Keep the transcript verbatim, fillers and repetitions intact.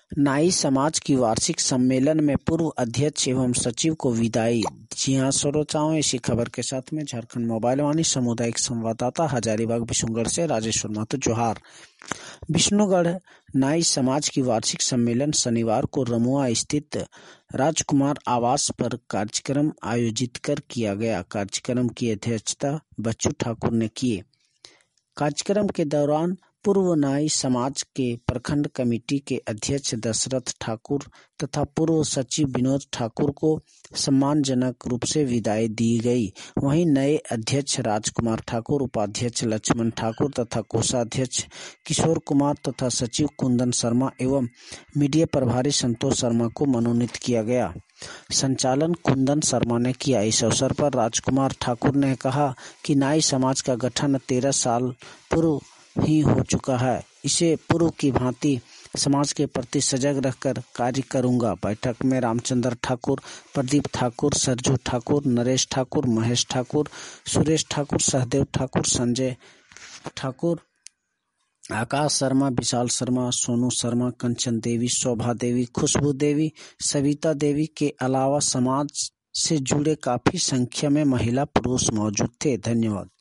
नाई समाज की वार्षिक सम्मेलन में पूर्व अध्यक्ष एवं सचिव को विदाई। जी हां श्रोताओं, इसी खबर के साथ में झारखंड मोबाइल वाणी सामुदायिक संवाददाता हजारीबाग विष्णुगढ़ से राजेश्वर महतो जोहार। विष्णुगढ़ नाई समाज की वार्षिक सम्मेलन शनिवार को रमुआ स्थित राजकुमार आवास पर कार्यक्रम आयोजित कर किया गया। कार्यक्रम की अध्यक्षता बच्चू ठाकुर ने की। कार्यक्रम के दौरान पूर्व नाई समाज के प्रखंड कमेटी के अध्यक्ष दशरथ ठाकुर तथा पूर्व सचिव विनोद ठाकुर को सम्मानजनक रूप से विदाई दी गई। वहीं नए अध्यक्ष राजकुमार ठाकुर, उपाध्यक्ष लक्ष्मण ठाकुर तथा कोषाध्यक्ष किशोर कुमार तथा सचिव कुंदन शर्मा एवं मीडिया प्रभारी संतोष शर्मा को मनोनीत किया गया। संचालन कुंदन शर्मा ने किया। इस अवसर पर राजकुमार ठाकुर ने कहा कि नाई समाज का गठन तेरह साल पूर्व ही हो चुका है। इसे पूर्व की भांति समाज के प्रति सजग रहकर कार्य करूंगा। बैठक में रामचंद्र ठाकुर, प्रदीप ठाकुर, सरजू ठाकुर, नरेश ठाकुर, महेश ठाकुर, सुरेश ठाकुर, सहदेव ठाकुर, संजय ठाकुर, आकाश शर्मा, विशाल शर्मा, सोनू शर्मा, कंचन देवी, शोभा देवी, खुशबू देवी, सविता देवी के अलावा समाज से जुड़े काफी संख्या में महिला पुरुष मौजूद थे। धन्यवाद।